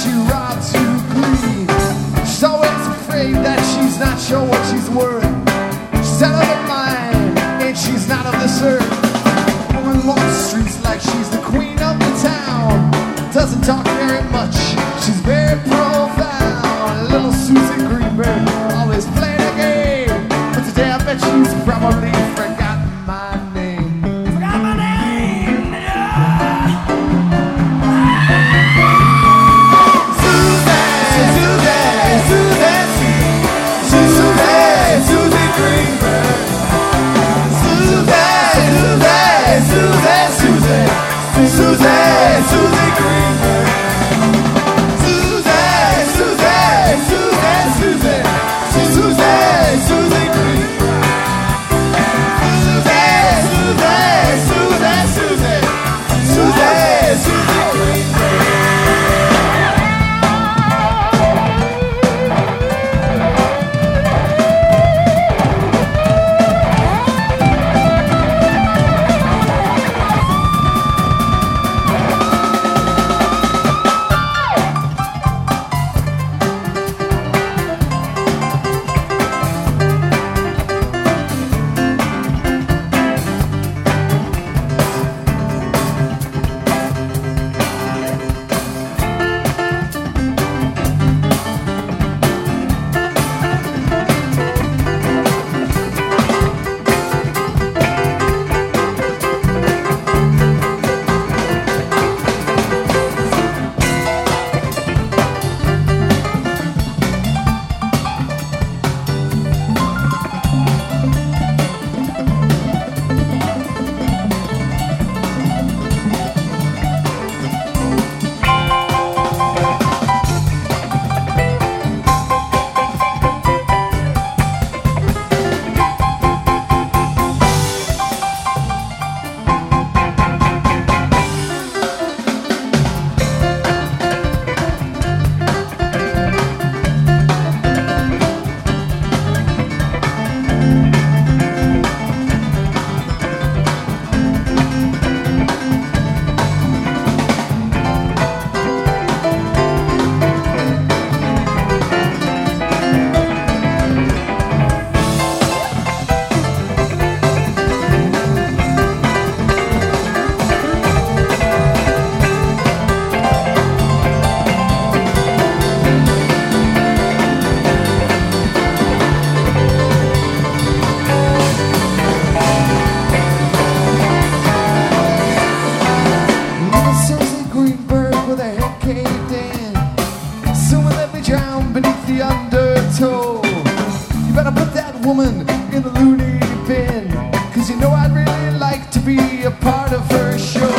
she robs you clean. She's always afraid that she's not sure what she's worth. She's out of her mind, and she's not of this earth. Woman walks the streets like she's the queen of the town. Doesn't talk very much, she's very profound. Little Susie Greenberg, always playing a game. But today I bet she's probably forgotten my name. Forgot my name! Yeah. Susie Greenberg. Susie Greenberg. Woman in the loony bin, 'cause you know I'd really like to be a part of her show.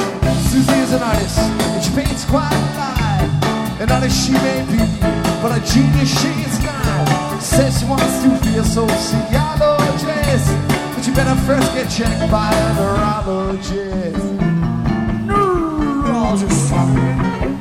Susie is an artist, and she paints quite a lot. An artist she may be, but a genius she is not. Says she wants to be a sociologist, but you better first get checked by a neurologist. Neurologist.